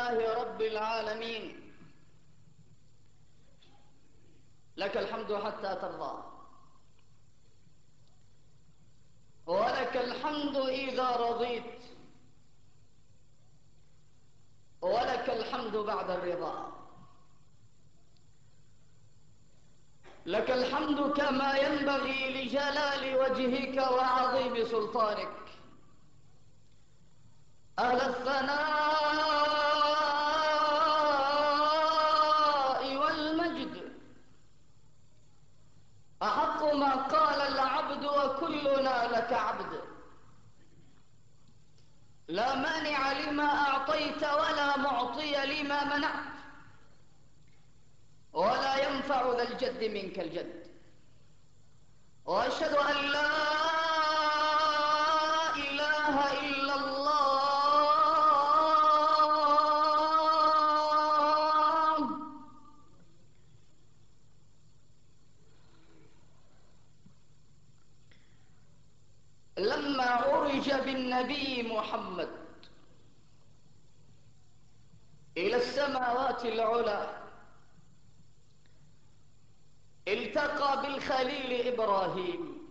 لله رب العالمين. لك الحمد حتى ترضى، ولك الحمد إذا رضيت، ولك الحمد بعد الرضا. لك الحمد كما ينبغي لجلال وجهك وعظيم سلطانك. أهل الثناء والمجد، أحق ما قال العبد وكلنا لك عبد. لا مانع لما أعطيت ولا معطي لما منعت، ولا ينفع ذا الجد منك الجد. وأشهد أن لا إله إلا الله. لما عرج بالنبي محمد إلى السماوات العلى، التقى بالخليل إبراهيم،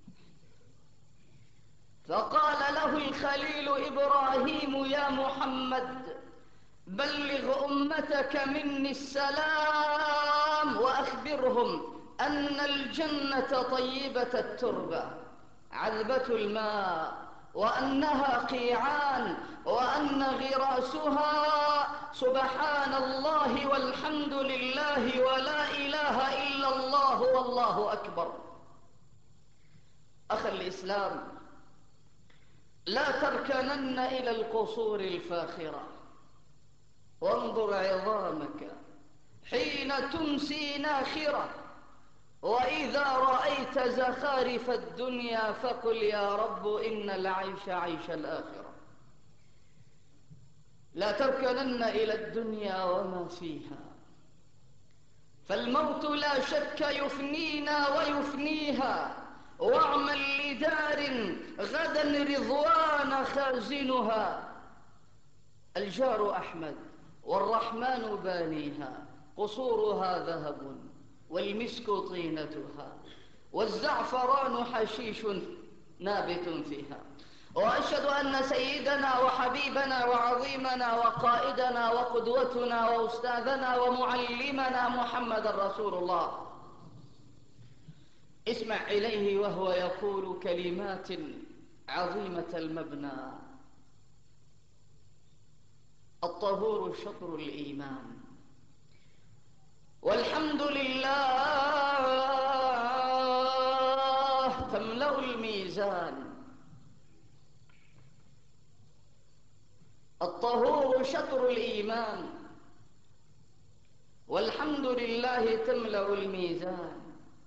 فقال له الخليل إبراهيم: يا محمد، بلغ أمتك مني السلام، وأخبرهم أن الجنة طيبة التربة عذبة الماء، وأنها قيعان، وأن غراسها سبحان الله والحمد لله ولا إله إلا الله والله أكبر. أخي الإسلام، لا تركنن إلى القصور الفاخرة، وانظر عظامك حين تمسي ناخرة، وإذا رأيت زخارف الدنيا فقل يا رب إن العيش عيش الآخرة. لا تركنن إلى الدنيا وما فيها، فالموت لا شك يفنينا ويفنيها، واعمل لدار غدا رضوان خازنها. الجار أحمد والرحمن بانيها، قصورها ذهب والمسك طينتها، والزعفران حشيش نابت فيها. وأشهد أن سيدنا وحبيبنا وعظيمنا وقائدنا وقدوتنا وأستاذنا ومعلمنا محمد رسول الله. اسمع إليه وهو يقول كلمات عظيمة المبنى: الطهور شطر الإيمان، والحمد لله تملأ الميزان. الطهور شطر الإيمان، والحمد لله تملأ الميزان.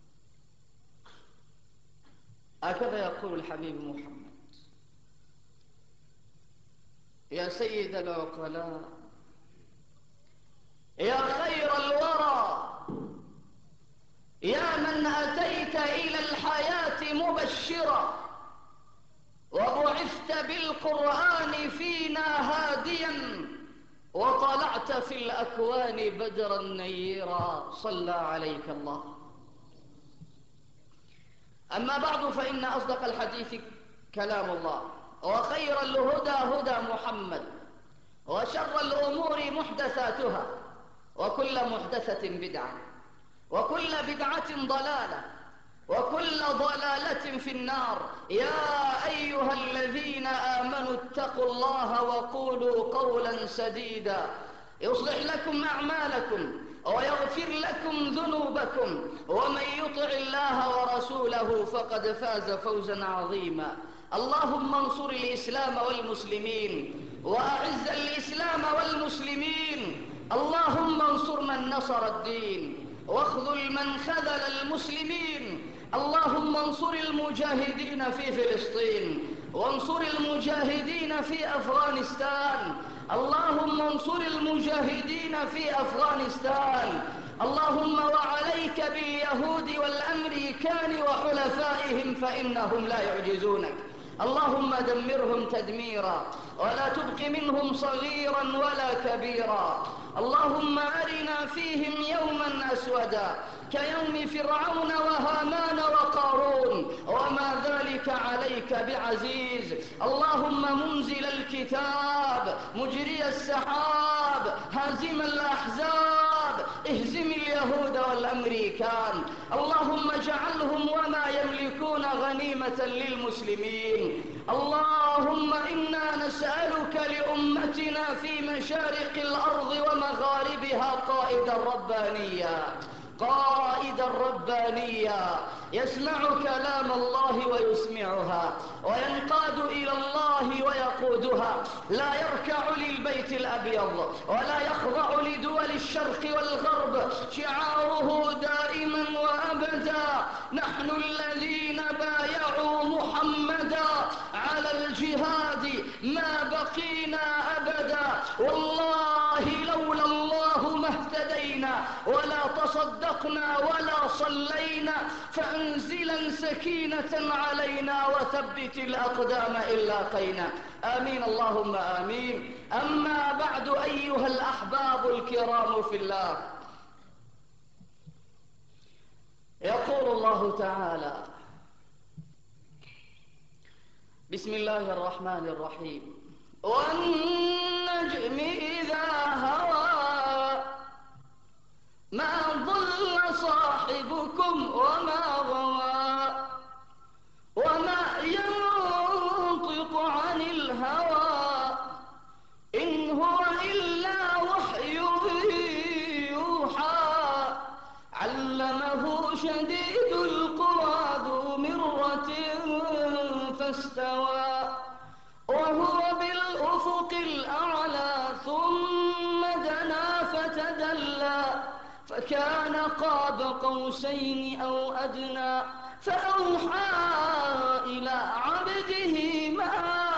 هكذا يقول الحبيب محمد. يا سيد العقلاء، يا خير الورى، يا من أتيت إلى الحياة مبشرا، وبعثت بالقرآن فينا هاديا، وطلعت في الأكوان بدرا نيرا، صلى عليك الله. أما بعد، فإن أصدق الحديث كلام الله، وخير الهدى هدى محمد، وشر الأمور محدثاتها، وكل محدثة بدعة، وكل بدعة ضلالة، وكل ضلالة في النار. يا أيها الذين آمنوا اتقوا الله وقولوا قولا سديدا يصلح لكم أعمالكم ويغفر لكم ذنوبكم، ومن يطع الله ورسوله فقد فاز فوزا عظيما. اللهم انصر الإسلام والمسلمين، وأعز الإسلام والمسلمين. اللهم انصر من نصر الدين، واخذل من خذل المسلمين. اللهم انصر المجاهدين في فلسطين، وانصر المجاهدين في أفغانستان. اللهم انصر المجاهدين في أفغانستان. اللهم وعليك باليهود والأمريكان وحلفائهم، فإنهم لا يعجزونك. اللهم دمرهم تدميرا ولا تبق منهم صغيرا ولا كبيرا. اللهم أرنا فيهم يوما أسودا كيوم فرعون وهامان وقارون وما ذلك عليك بعزيز. اللهم منزل الكتاب مجري السحاب هازم الأحزاب اهزم اليهود والأمريكان. اللهم اجعلهم وما يملكون غنيمة للمسلمين. اللهم إنا نسألك لأمتنا في مشارق الأرض ومغاربها قائدا ربانيا يسمع كلام الله ويسمعها وينقاد إلى الله ويقودها، لا يركع للبيت الأبيض ولا يخضع لدول الشرق والغرب، شعاره دائما وأبدا نحن الذين بايعوا محمدا على الجهاد ما بقينا أبدا. والله لولا الله ما اهتدينا ولا تصدقنا ولا صلينا، فأنزلا سكينة علينا وثبت الأقدام إن لاقينا. آمين اللهم آمين. أما بعد أيها الأحباب الكرام في الله، يقول الله تعالى: بسم الله الرحمن الرحيم: والنجم إذا هوى ما ضل صاحبكم وما غوى وما ينطق عن الهوى إن هو إلا وحي يوحى علمه شديد القوى ذو مرة فاستوى وهو بالأفق الأعلى ثم دنا فتدلى فكان قاب قوسين أو أدنى فأوحى إلى عبده ما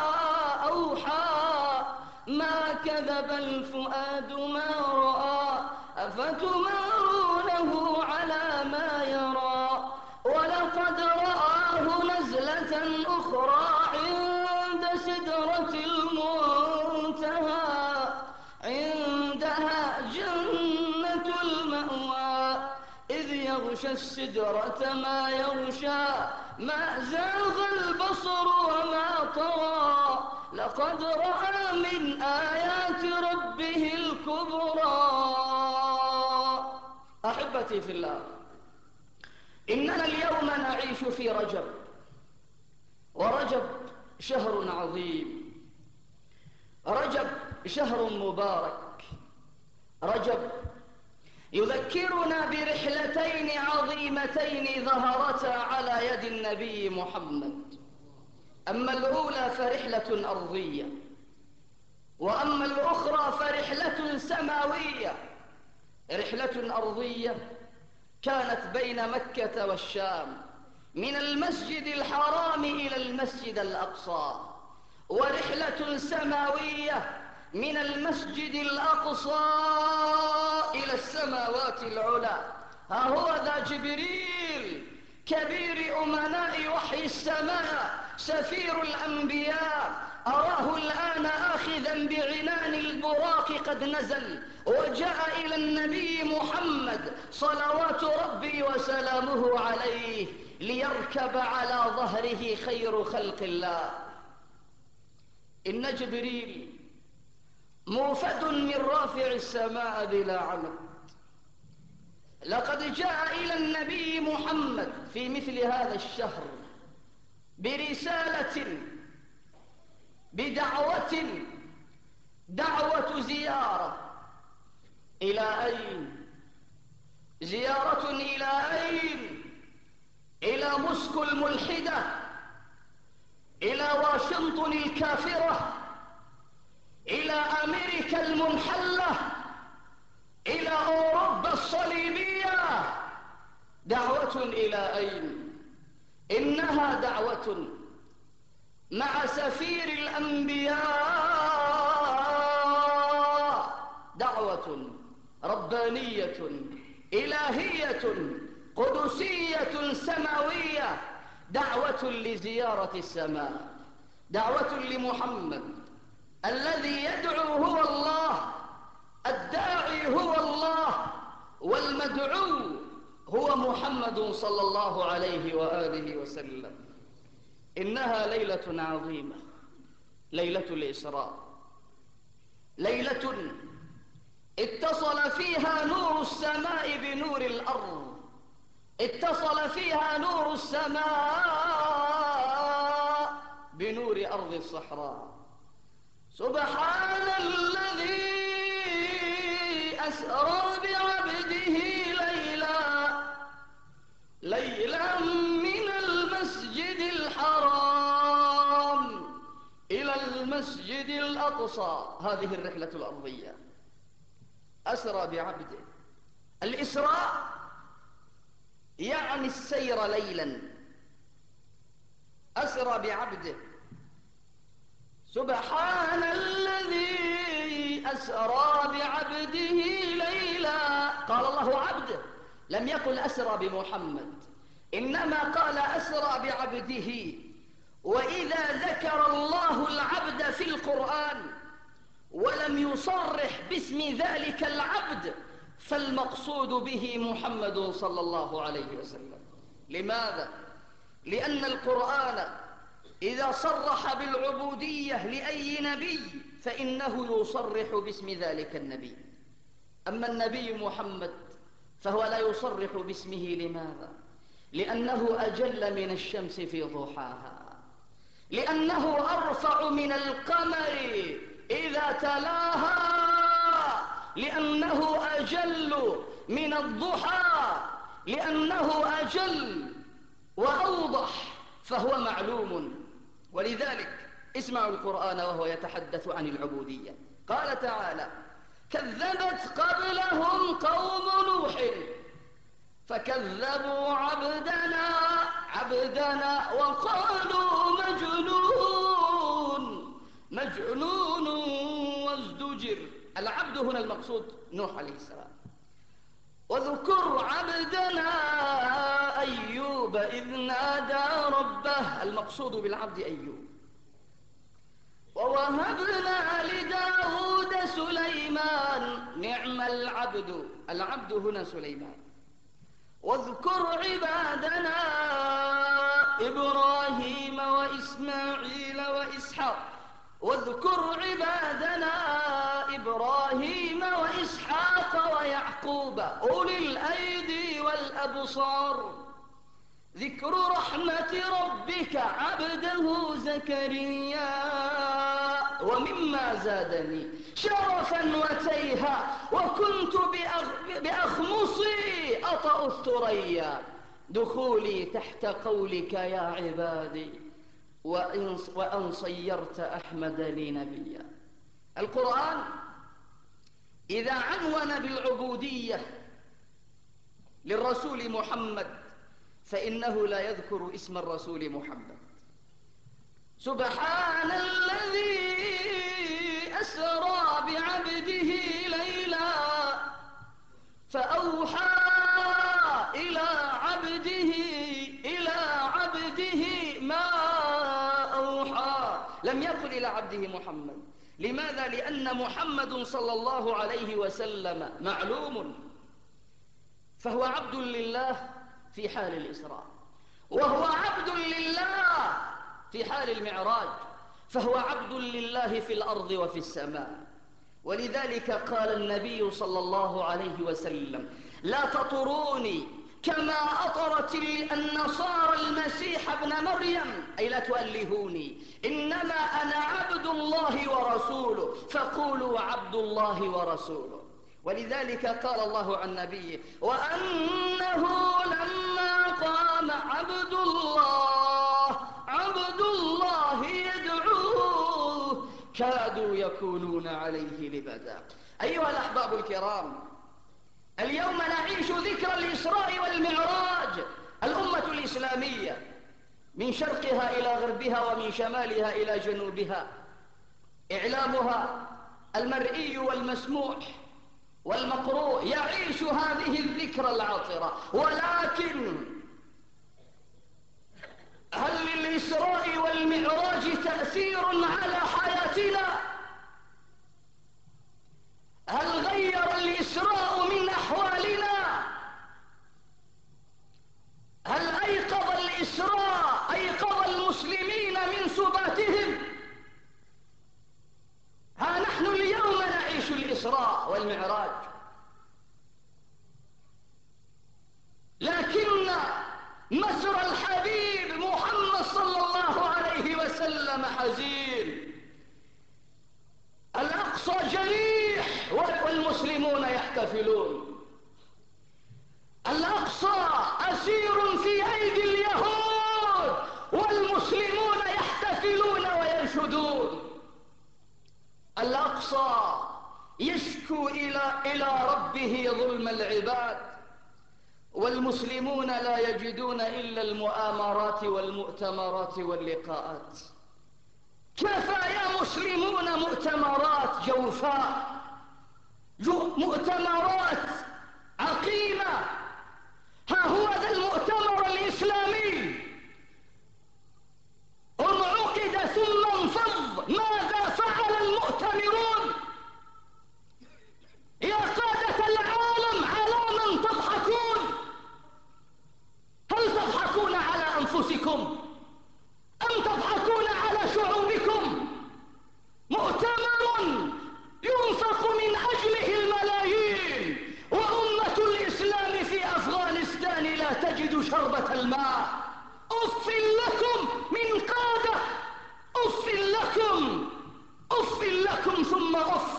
أوحى ما كذب الفؤاد ما رأى أفتمارونه على ما يرى ولقد رآه نزلة أخرى عند سدرة المنتهى عندها جنة المأوى إذ يغشى السدرة ما يغشى ما زاغ البصر وما طغى لقد رأى من آيات ربه الكبرى. أحبتي في الله، إننا اليوم نعيش في رجب، ورجب شهر عظيم، رجب شهر مبارك، رجب يذكرنا برحلتين عظيمتين ظهرتا على يد النبي محمد. أما الأولى فرحلة أرضية، وأما الأخرى فرحلة سماوية. رحلة أرضية كانت بين مكة والشام من المسجد الحرام إلى المسجد الأقصى، ورحلة سماوية من المسجد الأقصى إلى السماوات العلى. ها هو ذا جبريل كبير أمناء وحي السماء سفير الأنبياء، أراه الآن آخذا بعنان البراق قد نزل وجاء إلى النبي محمد صلوات ربي وسلامه عليه ليركب على ظهره خير خلق الله. إن جبريل موفد من رافع السماء بلا عمد، لقد جاء إلى النبي محمد في مثل هذا الشهر برسالة بدعوة، دعوة زيارة. إلى أين؟ زيارة إلى أين؟ إلى موسكو الملحدة، إلى واشنطن الكافرة، إلى أمريكا المنحلة، إلى أوروبا الصليبية. دعوة إلى أين؟ إنها دعوة مع سفير الأنبياء، دعوة ربانية إلهية قدسية سماوية، دعوة لزيارة السماء. دعوة لمحمد الذي يدعو هو الله، الداعي هو الله، والمدعو هو محمد صلى الله عليه وآله وسلم. إنها ليلة عظيمة، ليلة الإسراء، ليلة اتصل فيها نور السماء بنور الأرض، اتصل فيها نور السماء بنور أرض الصحراء. سبحان الذي أسرى بعبده ليلا من المسجد الحرام إلى المسجد الأقصى. هذه الرحلة الأرضية أسرى بعبده. الإسراء يعني السير ليلا. أسرى بعبده. سبحان الذي أسرى بعبده ليلا. قال الله عبده، لم يقل أسرى بمحمد، إنما قال أسرى بعبده. وإذا ذكر الله العبد في القرآن ولم يصرح باسم ذلك العبد فالمقصود به محمد صلى الله عليه وسلم. لماذا؟ لأن القرآن إذا صرح بالعبودية لأي نبي فإنه يصرح باسم ذلك النبي. أما النبي محمد فهو لا يصرح باسمه. لماذا؟ لأنه أجل من الشمس في ضحاها، لأنه أرفع من القمر إذا تلاها، لأنه أجل من الضحى، لأنه أجل وأوضح، فهو معلوم. ولذلك اسمعوا القرآن وهو يتحدث عن العبودية. قال تعالى: كذبت قبلهم قوم نوح فكذبوا عبدنا وقالوا مجنون وازدجر. العبد هنا المقصود نوح عليه السلام. واذكر عبدنا أيوب إذ نادى ربه. المقصود بالعبد أيوب. ووهبنا لداود سليمان نعم العبد. العبد هنا سليمان. واذكر عبادنا إبراهيم وإسماعيل وإسحاق. واذكر عبادنا إبراهيم وإسحاق ويعقوب أولي الأيدي والأبصار. ذكر رحمة ربك عبده زكريا. ومما زادني شرفا وتيها وكنت بأخمصي أطأ الثريا دخولي تحت قولك يا عبادي وأن صيرت أحمد لي نبيا. القرآن إذا عنون بالعبودية للرسول محمد فإنه لا يذكر اسم الرسول محمد. سبحان الذي أسرى بعبده ليلا فأوحى إلى عبده ما أوحى. لم يقل إلى عبده محمد. لماذا؟ لأن محمد صلى الله عليه وسلم معلوم، فهو عبد لله في حال الإسراء، وهو عبد لله في حال المعراج، فهو عبد لله في الأرض وفي السماء. ولذلك قال النبي صلى الله عليه وسلم: لا تطروني كما أطرت النصارى المسيح ابن مريم، أي لا تؤلهوني، إنما أنا عبد الله ورسوله فقولوا عبد الله ورسوله. ولذلك قال الله عن نبيه: وأنه لما قام عبد الله يدعوه كادوا يكونون عليه لبدا. أيها الأحباب الكرام، اليوم نعيش ذكرى الإسراء والمعراج. الأمة الإسلامية من شرقها إلى غربها ومن شمالها إلى جنوبها، إعلامها المرئي والمسموع والمقروء يعيش هذه الذكرى العاطرة. ولكن هل للإسراء والمعراج تأثير على حياتنا؟ هل غير الإسراء من أحوالنا؟ هل أيقظ الإسراء المسلمين من سباتهم؟ ها نحن اليوم نعيش الإسراء والمعراج، لكن مسر الحبيب محمد صلى الله عليه وسلم حزين. الأقصى جريح والمسلمون يحتفلون. الأقصى أسير في أيدي اليهود والمسلمون يحتفلون وينشدون. الأقصى يشكو إلى ربه ظلم العباد، والمسلمون لا يجدون إلا المؤامرات والمؤتمرات واللقاءات. كفى يا مسلمون مؤتمرات جوفاء، مؤتمرات عقيمة. ها هو ذا المؤتمر الإسلامي انعقد ثم انفض. ماذا فعل المؤتمرون؟ يا قادة العالم على من تضحكون؟ هل تضحكون على أنفسكم أم تضحكون على شعوبكم؟ مؤتمر ينفق من أجله الملايين، وأمة الإسلام في أفغانستان لا تجد شربة الماء. أف لكم من قادة، أف لكم، أف لكم ثم أف.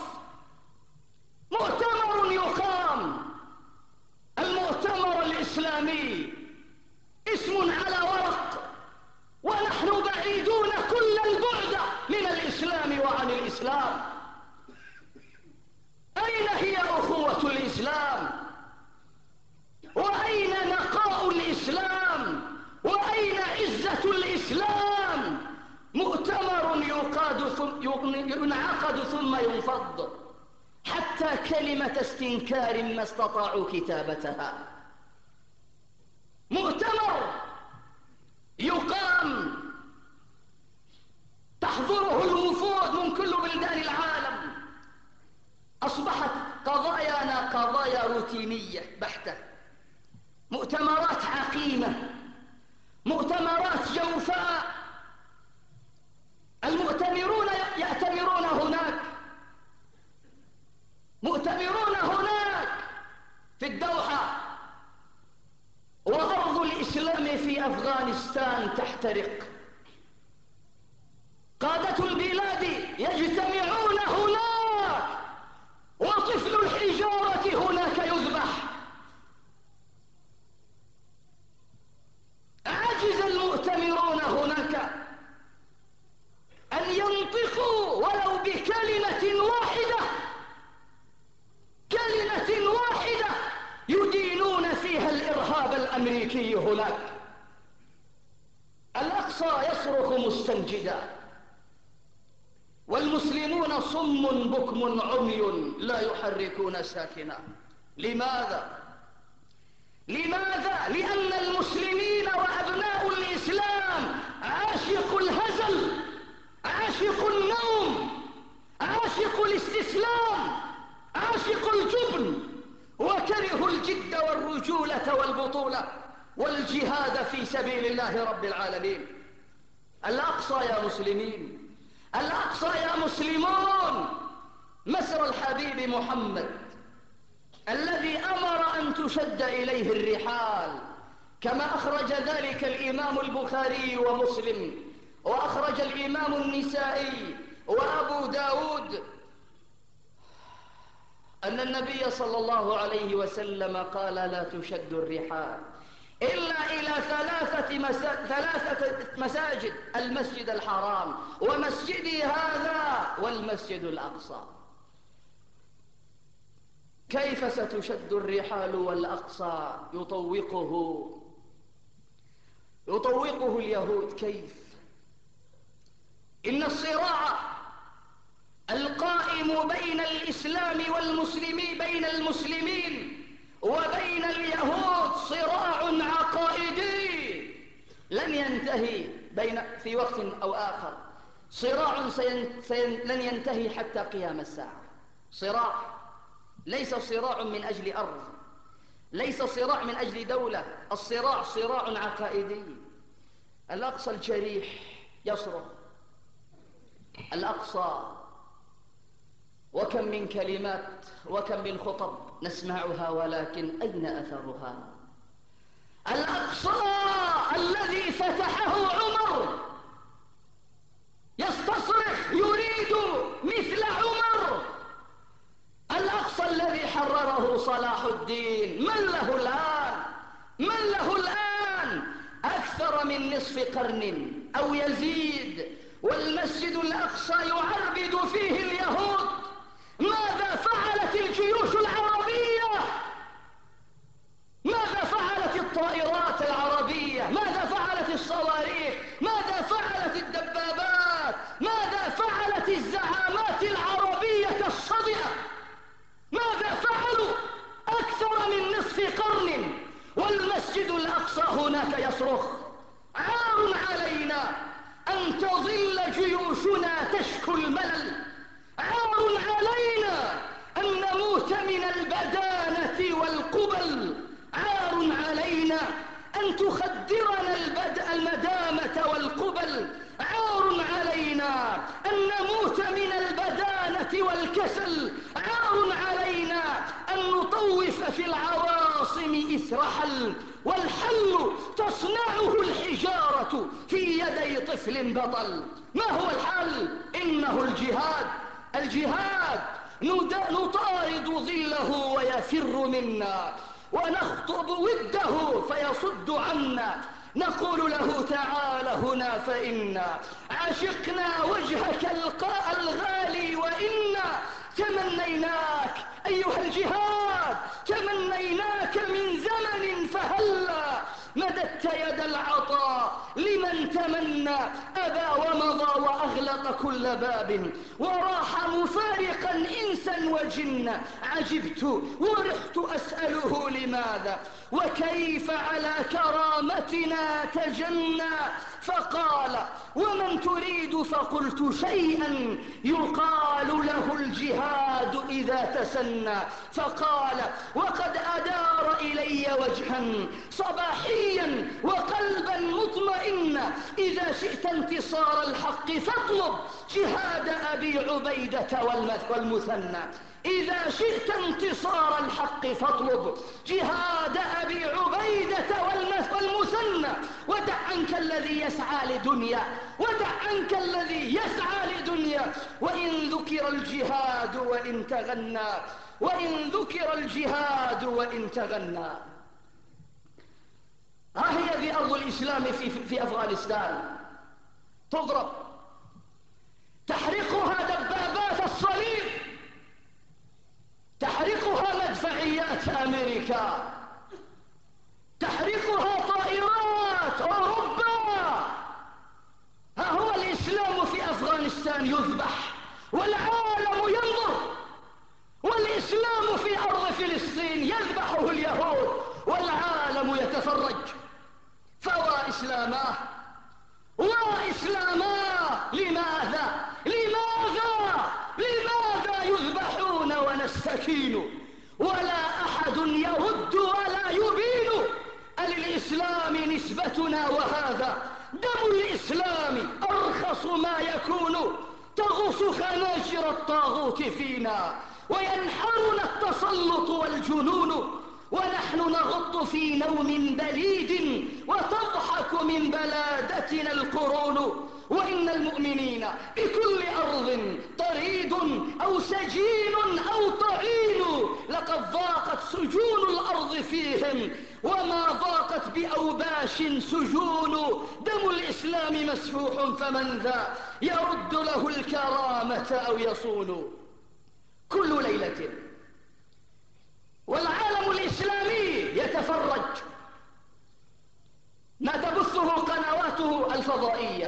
مؤتمر يقام، المؤتمر الإسلامي اسم على ورق، ونحن بعيدون كل البعد من الإسلام وعن الإسلام. أين هي أخوة الإسلام؟ وأين نقاء الإسلام؟ وأين عزة الإسلام؟ مؤتمر ينعقد ثم ينفض، حتى كلمة استنكار ما استطاعوا كتابتها. مؤتمر يقام تحضره الوفود من كل بلدان العالم. أصبحت قضايانا قضايا روتينية بحتة، مؤتمرات عقيمة، مؤتمرات جوفاء. المؤتمرون يأتمرون هناك، مؤتمرون هناك في الدوحة، وأرض الإسلام في أفغانستان تحترق. قادة البلاد يجتمعون هناك، وطفل الحجارة هناك يذبح. عجز المؤتمرون هناك أن ينطقوا ولو بكلمة واحدة، كلمة واحدة يدينون فيها الإرهاب الأمريكي هناك. الأقصى يصرخ مستنجدا، والمسلمون صم بكم عمي لا يحركون ساكنا. لماذا؟ لماذا؟ لأن المسلمين وأبناء الإسلام عاشقوا الهزل، عاشقوا النوم، عاشقوا الاستسلام، عاشقوا الجبن، وكرهوا الجد والرجولة والبطولة والجهاد في سبيل الله رب العالمين. الأقصى يا مسلمين، الأقصى يا مسلمون، مسر الحبيب محمد الذي أمر أن تشد إليه الرحال، كما أخرج ذلك الإمام البخاري ومسلم، وأخرج الإمام النسائي وأبو داود، أن النبي صلى الله عليه وسلم قال: لا تشد الرحال إلا إلى ثلاثة مساجد: المسجد الحرام ومسجدي هذا والمسجد الأقصى. كيف ستشد الرحال والأقصى يطوقه اليهود؟ كيف؟ إن الصراع القائم بين الإسلام والمسلمين، بين المسلمين وبين اليهود، صراع عقائدي لن ينتهي في وقت أو آخر، صراع لن ينتهي حتى قيام الساعة. صراع ليس صراع من أجل أرض، ليس صراع من أجل دولة، الصراع صراع عقائدي. الأقصى الجريح يصرخ، الأقصى، وكم من كلمات وكم من خطب نسمعها ولكن أين أثرها؟ الأقصى الذي فتحه عمر يستصرخ يريد مثل عمر، الأقصى الذي حرره صلاح الدين، من له الآن؟ من له الآن؟ أكثر من نصف قرن أو يزيد، والمسجد الأقصى يعربد فيه اليهود. ماذا فعلت الجيوش العربية؟ ماذا فعلت الطائرات العربية؟ ماذا فعلت الصواريخ؟ ماذا فعلت الدبابات؟ ماذا فعلت الزعامات العربية الصدئة؟ ماذا فعلوا؟ أكثر من نصف قرن والمسجد الأقصى هناك يصرخ. عار علينا أن تظل جيوشنا تشكو الملل، عار علينا أن نموت من البدانة والقبل، عار علينا أن تخدرنا المدامة والقبل، عار علينا أن نموت من البدانة والكسل، عار علينا أن نطوف في العواصم إثر حل، والحل تصنعه الحجارة في يدي طفل بطل. ما هو الحل؟ إنه الجهاد. الجهاد نطارد ظله ويفر منا، ونخطب وده فيصد عنا، نقول له تعال هنا فإنا عشقنا وجهك الغالي، وإنا تمنيناك أيها الجهاد، تمنيناك من زمن، فهلا مددت يد العطاء لمن تمنى، أبى ومضى وأغلق كل باب، وراح مفارقا إنسا وجنا، عجبت ورحت أسأله لماذا وكيف على كرامتنا تجنى، فقال ومن تريد؟ فقلت شيئا يقال له الجهاد إذا تسنى، فقال وقد أدار إلي وجها صباحيا وقلبا مطمئنا، إذا شئت انتصار الحق فاطلب جهاد أبي عبيدة والمثنى، إذا شئت انتصار الحق فاطلب جهاد أبي عبيدة والمثنى، ودع عنك الذي يسعى لدنيا، ودع عنك الذي يسعى لدنيا، وإن ذكر الجهاد وإن تغنى، وإن ذكر الجهاد وإن تغنى. ها هي ذي أرض الإسلام في أفغانستان تضرب، تحرقها دبابات الصليب، تحرقها مدفعيات أمريكا، تحرقها طائرات أوروبا. ها هو الإسلام في أفغانستان يذبح والعالم ينظر، والإسلام في أرض فلسطين يذبحه اليهود والعالم يتفرج. فوا إسلاماه وإسلاماه، لماذا يذبحون ونستكين ولا أحد يرد ولا يبين؟ للإسلام نسبتنا، وهذا دم الإسلام أرخص ما يكون، تغص خناجر الطاغوت فينا وينحرنا التسلط والجنون، ونحن نغط في نوم بليد وتضحك من بلادتنا القرون، وإن المؤمنين بكل أرض طريد أو سجين أو طعين، لقد ضاقت سجون الأرض فيهم وما ضاقت بأوباش سجون، دم الإسلام مسفوح فمن ذا يرد له الكرامة أو يصون. كل ليلة والعالم الإسلامي يتفرج ما تبثه قنواته الفضائية،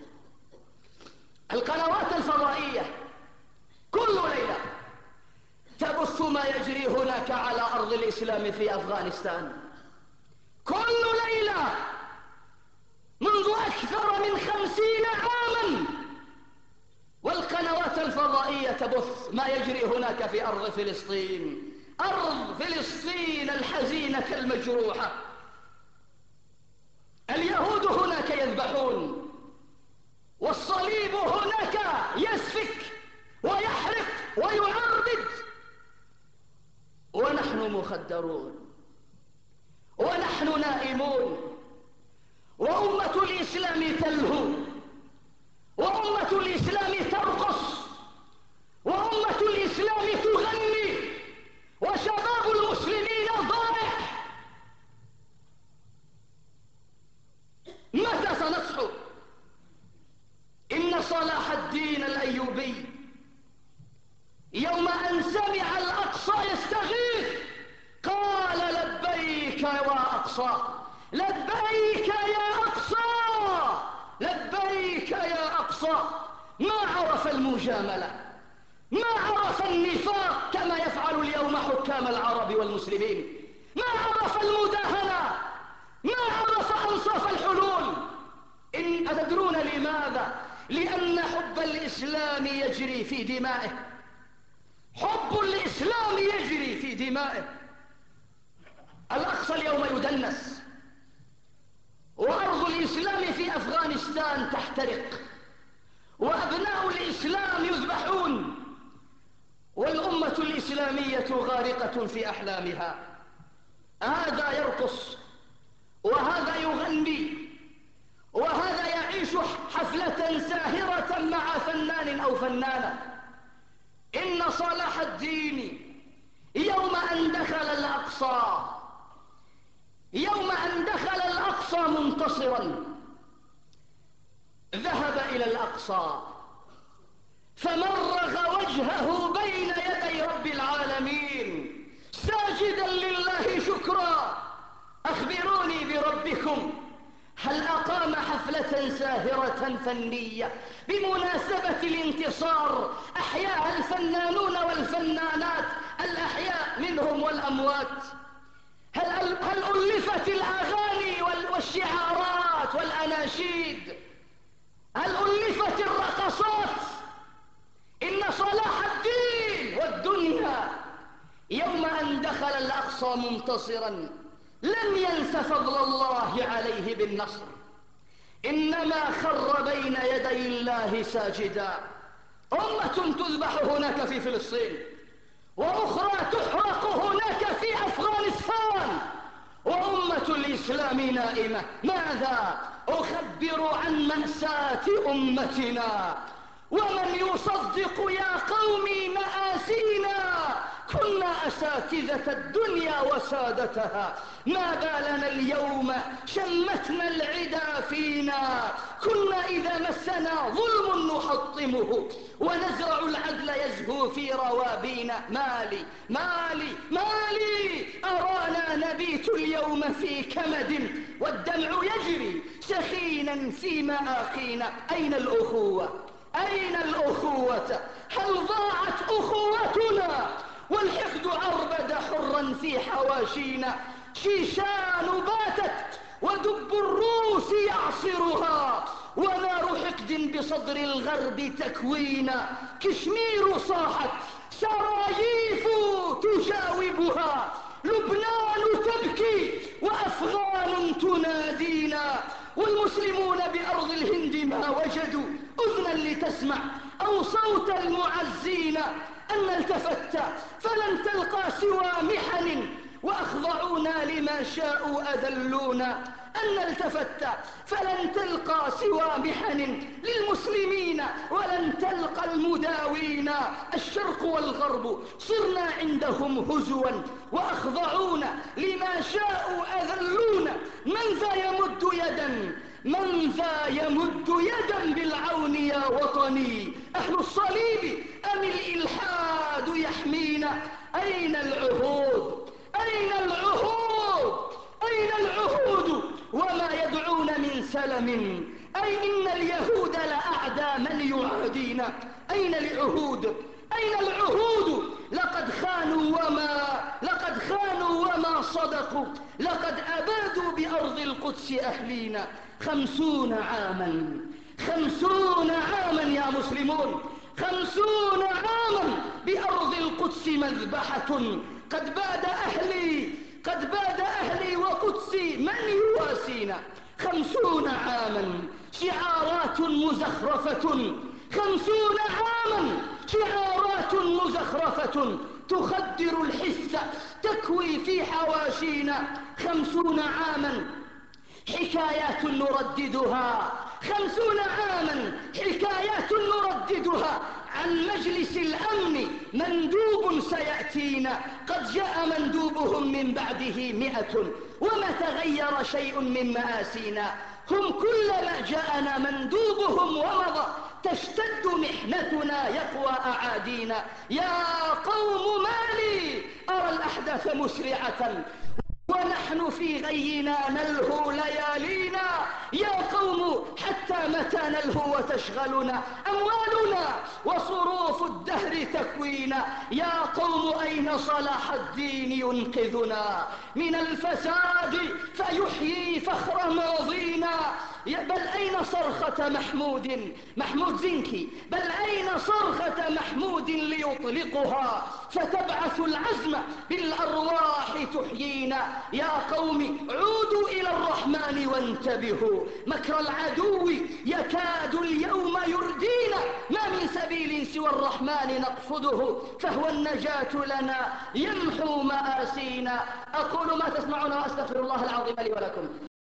القنوات الفضائية كل ليلة تبث ما يجري هناك على أرض الإسلام في أفغانستان، كل ليلة أكثر من 50 عاما، والقنوات الفضائية تبث ما يجري هناك في أرض فلسطين، أرض فلسطين الحزينة المجروحة. اليهود هناك يذبحون، والصليب هناك يسفك ويحرق ويعرض، ونحن مخدرون ونحن نائمون، وأمة الإسلام تلهو، وأمة الإسلام ترقص، وأمة الإسلام تغني، وشباب المسلمين ضائع. متى سنصحو؟ إن صلاح الدين الأيوبي يوم أن سمع الأقصى يستغيث قال لبيك يا أقصى، لبيك يا أقصى، لبيك يا أقصى. ما عرف المجاملة، ما عرف النفاق كما يفعل اليوم حكام العرب والمسلمين، ما عرف المداهنة، ما عرف أنصاف الحلول. إن أتدرون لماذا؟ لأن حب الإسلام يجري في دمائه، حب الإسلام يجري في دمائه. الأقصى اليوم يدنس، وأرض الإسلام في أفغانستان تحترق، وأبناء الإسلام يذبحون، والأمة الإسلامية غارقة في أحلامها. هذا يرقص، وهذا يغني، وهذا يعيش حفلة ساهرة مع فنان أو فنانة. إن صلاح الدين يوم أن دخل الأقصى، يوم أن دخل الأقصى منتصرا، ذهب إلى الأقصى فمرغ وجهه بين يدي رب العالمين ساجدا لله شكرا. أخبروني بربكم، هل أقام حفلة ساهرة فنية بمناسبة الانتصار أحياها الفنانون والفنانات الأحياء منهم والأموات؟ هل ألفت الأغاني والشعارات والأناشيد؟ هل ألفت الرقصات؟ إن صلاح الدين والدنيا يوم أن دخل الأقصى منتصرا لم ينس فضل الله عليه بالنصر، إنما خر بين يدي الله ساجدا. أمة تذبح هناك في فلسطين، وأخرى تحرق هناك في أفغانستان، وأمة الإسلام نائمة. ماذا أخبر عن مأساة أمتنا؟ ومن يصدق يا قومي مآسينا؟ كنا أساتذة الدنيا وسادتها، ما بالنا اليوم شمتنا العدا فينا. كنا إذا مسنا ظلم نحطمه، ونزرع العدل يزهو في روابينا. مالي مالي مالي، أرانا نبيت اليوم في كمد، والدمع يجري سخينا في مآخينا. أين الأخوة؟ أين الأخوة؟ هل ضاعت أخوتنا؟ والحقد عربد حرا في حواشينا. شيشان باتت ودب الروس يعصرها، ونار حقد بصدر الغرب تكوينا. كشمير صاحت سراييف تجاوبها، لبنان تبكي وأفغان تنادينا. والمسلمون بأرض الهند ما وجدوا أذنا لتسمع أو صوت المعزين. أن التفت فلن تلقى سوى محن، وأخضعونا لما شاءوا أذلونا. أن التفت فلن تلقى سوى محن للمسلمين، ولن تلقى المداوين. الشرق والغرب صرنا عندهم هزوا، وأخضعونا لما شاءوا أذلونا. من ذا يمد يدا، من ذا يمد يدا بالعون يا وطني؟ أهل الصليب أم الإلحاد يحمينا؟ أين العهود؟ أين العهود؟ أين العهود وما يدعون من سلم؟ أي إن اليهود لأعدى من يعادينا. أين العهود؟ أين العهود؟ لقد خانوا وما صدقوا لقد أبادوا بأرض القدس أهلينا 50 عاما. 50 عاما يا مسلمون، 50 عاما بأرض القدس مذبحة. قد باد أهلي وقدسي من يواسينا. 50 عاما شعارات مزخرفة، 50 عاما شعارات مزخرفة تخدر الحس تكوي في حواشينا. 50 عاما حكايات نرددها، 50 عاما حكايات نرددها عن مجلس الأمن مندوب سيأتينا. قد جاء مندوبهم من بعده 100 وما تغير شيء من مآسينا. هم كلما جاءنا مندوبهم ومضى تشتد محنتنا يقوى أعادينا. يا قوم ما لي أرى الأحداث مسرعة ونحن في غينا نلهو ليالينا. يا قوم حتى متى نلهو وتشغلنا أموالنا وصروف الدهر تكوينا. يا قوم أين صلاح الدين ينقذنا من الفساد فيحيي فخر ماضينا. بل أين صرخة محمود زنكي، بل أين صرخة محمود ليطلقها فتبعث العزم بالأرواح تحيينا. يا قوم عودوا إلى الرحمن وانتبهوا، مكر العدو يكاد اليوم يردينا. ما من سبيل سوى الرحمن نقصده فهو النجاة لنا يمحو مآسينا. أقول ما تسمعون وأستغفر الله العظيم لي ولكم.